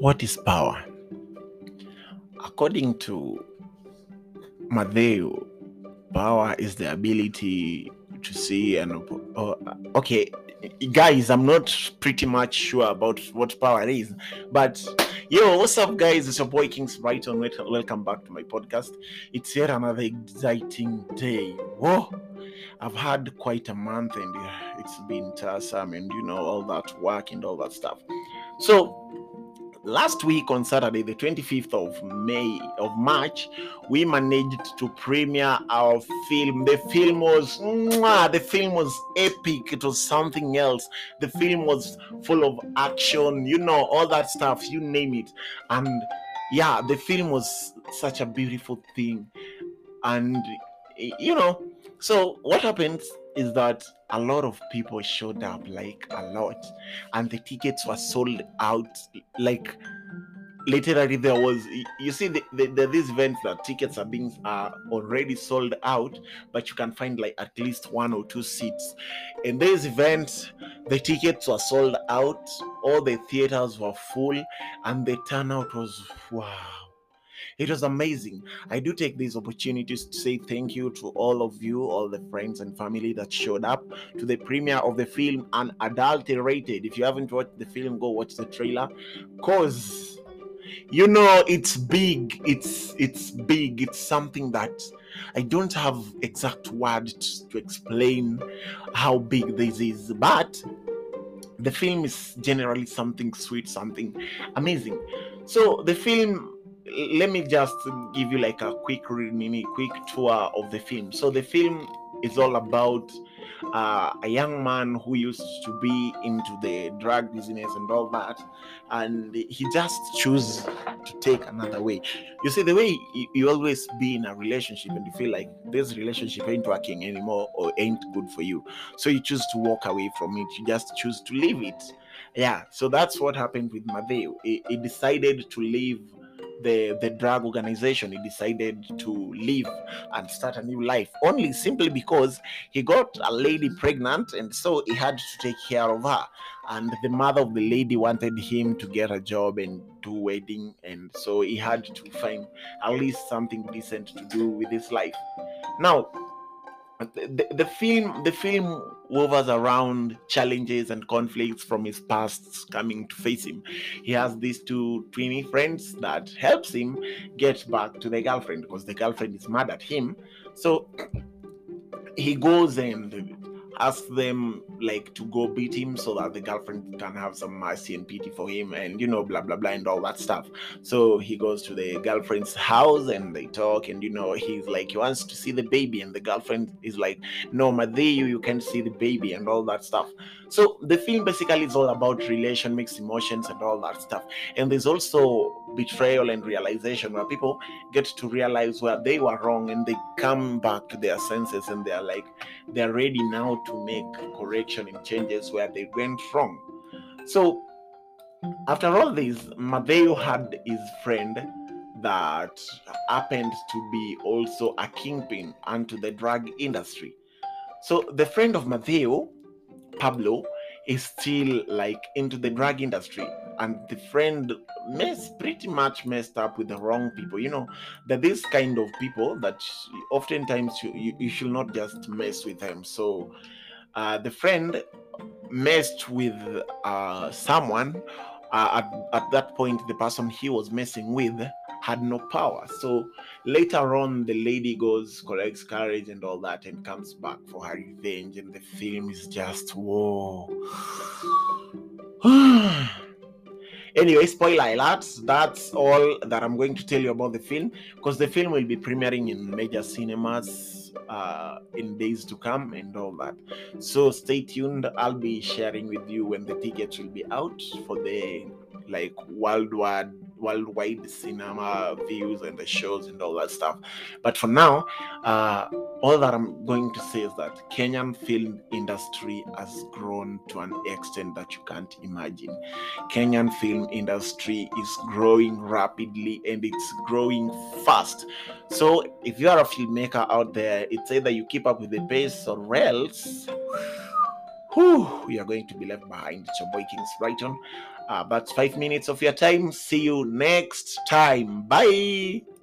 What is power? According to Matthew, power is the ability to see okay, guys, I'm not pretty much sure about what power is, but yo, what's up, guys? It's your boy Kings Brighton. Welcome back to my podcast. It's yet another exciting day. Whoa, I've had quite a month and it's been tiresome, and all that work and all that stuff. So last week on Saturday, the 25th of March, we managed to premiere our film. The film was epic. It was something else. The film was full of action, all that stuff, you name it. And yeah, the film was such a beautiful thing. And so what happens is that a lot of people showed up, like a lot, and the tickets were sold out. Like literally, there was, you see, these events that tickets are already sold out, but you can find like at least one or two seats. In this event, the tickets were sold out, all the theaters were full, and the turnout was wow. It was amazing. I do take these opportunities to say thank you to all of you, all the friends and family that showed up to the premiere of the film Unadulterated. If you haven't watched the film, go watch the trailer, cause it's big. It's big. It's something that I don't have exact words to explain how big this is, but the film is generally something sweet, something amazing. So the film, let me just give you like a quick tour of the film. So the film is all about a young man who used to be into the drug business and all that, and he just chose to take another way. You see, the way you always be in a relationship and you feel like this relationship ain't working anymore or ain't good for you, so you choose to walk away from it. You just choose to leave it. Yeah, so that's what happened with Matthew. He decided to leave the drug organization. He decided to leave and start a new life, only simply because he got a lady pregnant, and so he had to take care of her. And the mother of the lady wanted him to get a job and do wedding, and so he had to find at least something decent to do with his life. Now, the film wovers around challenges and conflicts from his past coming to face him. He has these two twinny friends that helps him get back to the girlfriend, because the girlfriend is mad at him. So he goes and asks them like to go beat him so that the girlfriend can have some mercy and pity for him, and blah blah blah and all that stuff. So he goes to the girlfriend's house and they talk, and he's like, he wants to see the baby, and the girlfriend is like, no, Matthew, you can't see the baby and all that stuff. So the film basically is all about relation, mixed emotions and all that stuff. And there's also betrayal and realization, where people get to realize where they were wrong and they come back to their senses, and they're ready now to make correction and changes where they went wrong. So after all this, Matthew had his friend that happened to be also a kingpin onto the drug industry. So the friend of Matthew, Pablo, is still like into the drug industry, and the friend pretty much messed up with the wrong people. That this kind of people that oftentimes you should not just mess with them. So the friend messed with someone. At that point, the person he was messing with had no power. So later on, the lady goes, collects courage and all that, and comes back for her revenge. And the film is just whoa. Anyway, spoiler alert, that's all that I'm going to tell you about the film, because the film will be premiering in major cinemas in days to come and all that. So stay tuned. I'll be sharing with you when the tickets will be out for the worldwide cinema views and the shows and all that stuff. But for now, all that I'm going to say is that Kenyan film industry has grown to an extent that you can't imagine. Kenyan film industry is growing rapidly, and it's growing fast. So if you are a filmmaker out there, it's either you keep up with the pace or else whew, we are going to be left behind. It's your boy Kings Brighton. That's 5 minutes of your time. See you next time. Bye.